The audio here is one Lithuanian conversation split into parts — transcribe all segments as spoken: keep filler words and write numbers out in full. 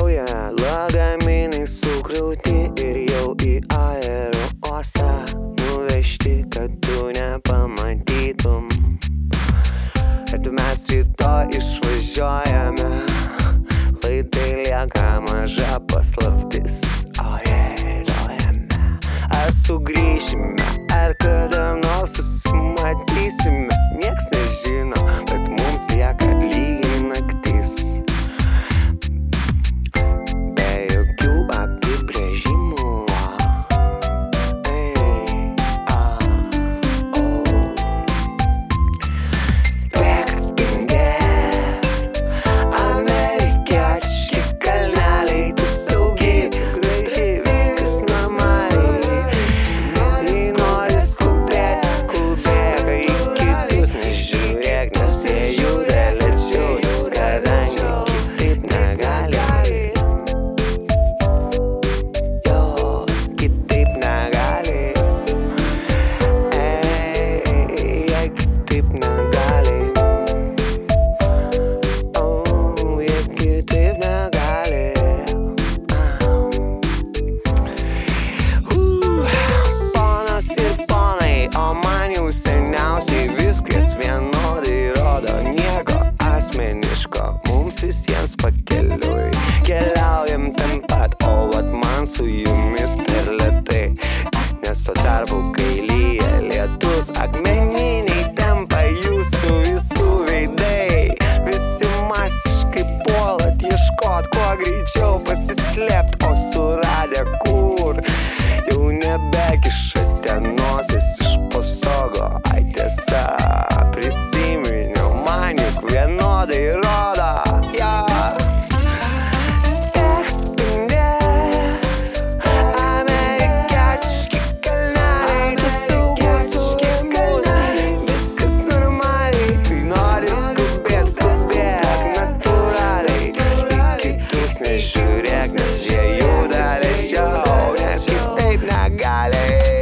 keliauja, lagaminai sukrauti ir jau į aerouostą nuvežti, kad tu nepamatytum, kad mes rytoj išvažiuojame, laidai lieka maža paslaptis, o jėliojame, ar sugrįšime, ar kada nors susimatysime, nieks nežino, bet mums lieka lygiai naktis, be jokių apibrėžimų. Seniausiai viskas vienodai rodo, nieko asmeniško, mums visiems pakeliui, keliaujam ten pat, o vat man su jumis per lėtai, nes tuo tarpu, kai lyja lietus, akmeniniai tampa jūsų visų veidai, visi masiškai puolat ieškot, kuo greičiau pasislėpt, o suradę kur, jau nebekišate nosis iš po stogo, ai tiesa, prisiminiau, man juk vienodai rodo, ja. Speks spindės, amerikietiški kalneliai, tu saugus, tu kalneliai, viskas normaliai, tai nori skubėt, skubėk natūraliai, į kitus nežiūrėk, nes jie juda lėčiau, nes kitaip negali.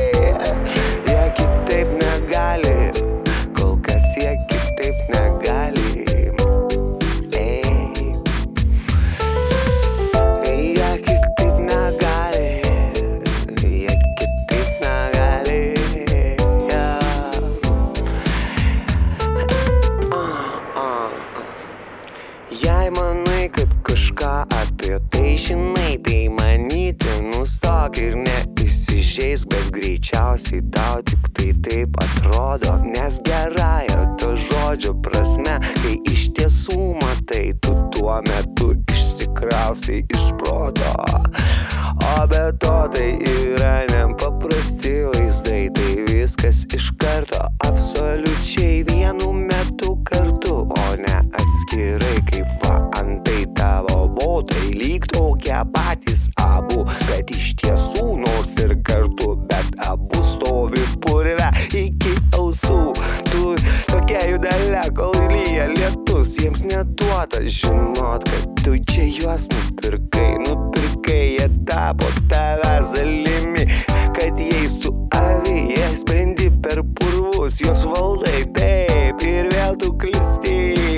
Jei manai, kad kažką apie tai žinai, tai manyti nustok ir neįsižeis, bet greičiausiai tau tik tai taip atrodo, nes gerąja to žodžio prasme, kai iš tiesų matai, tu tuo metu išsikraustai iš proto, o be to tai yra nepaprasti vaizdai, tai viskas iš karto, absoliučiai vienu metu kartu, o ne atskirai, kaip va antai tavo botai, lyg tokie patys abu, kad iš tiesų nors ir kartu, bet abu stovi purve iki ausų, tu tokia judele, kol lyja lietus, jiems neduota žinot, kad tu čia juos nupirkai, nupirkai, jie tapo tavęs dalimi, kad jais tu avi, jie sprendi per purvus, jos valdai taip ir vėl tu klisti.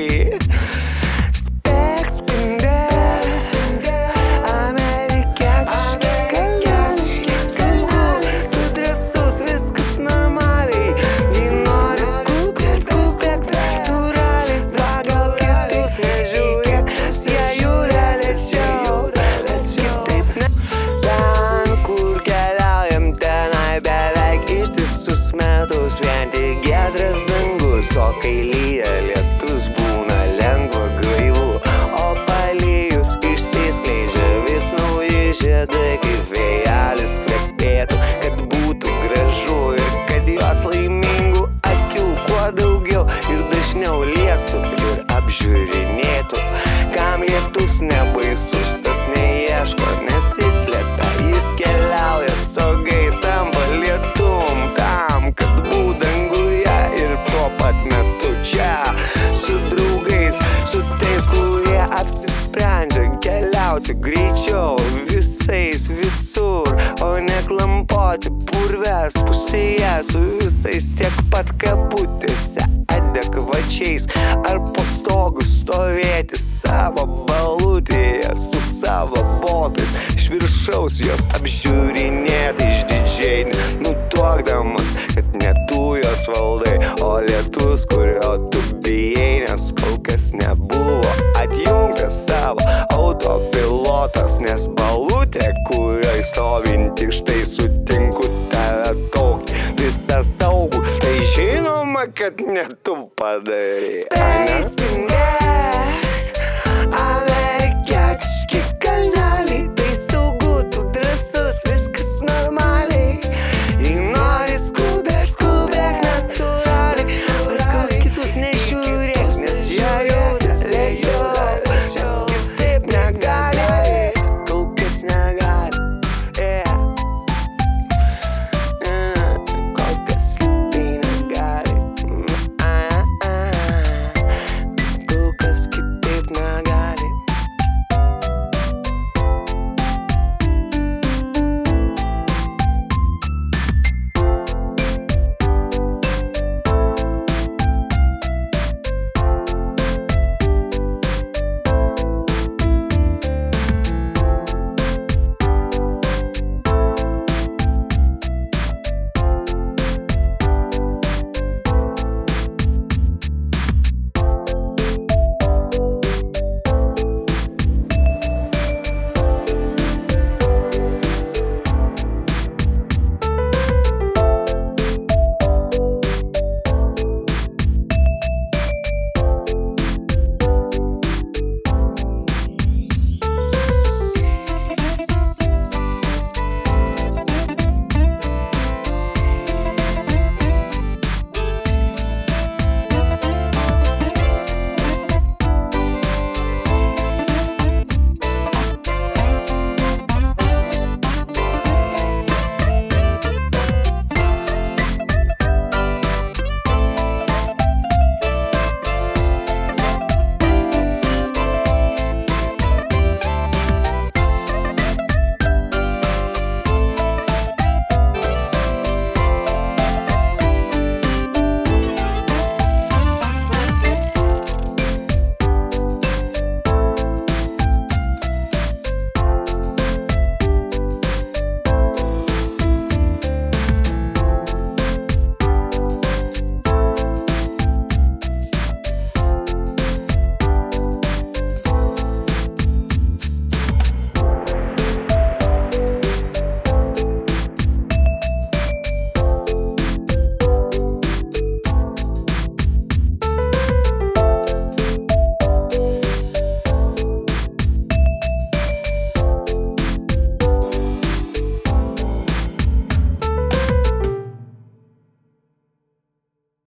O kai lyja lietus būna lengva gaivu, o palijus išsiskleidžia vis nauji žiedai, kaip vėjelis kvepėtų, kad būtų gražu ir kad jos laimingų akių kuo daugiau ir dažniau liestų ir apžiūrinėtų, kam lietus nebaisus, tas neieško, nesislepia, jis keliauja stogais, tampa lietum tam, kad būtų danguje ir tuo pat metu čia su draugais, su tais, kurie apsisprendžia keliauti greičiau visais visur, o ne klampoti purves pusėje su visais tiek pat kabutėse adekvačiais, ar po stogu stovėti savo balutėje, su savo botais, iš viršaus jos apžiūrinėti išdidžiai, nutuokdamas, kad ne tu jos valdai, o lietus, kurio tu bijai, nes kol kas nebuvo atjungtas tavo autopilotas, nes balutė, kurioj stovinti, štai sutinku tave tokį visą saugų, tai žinoma, kad ne tu padarai.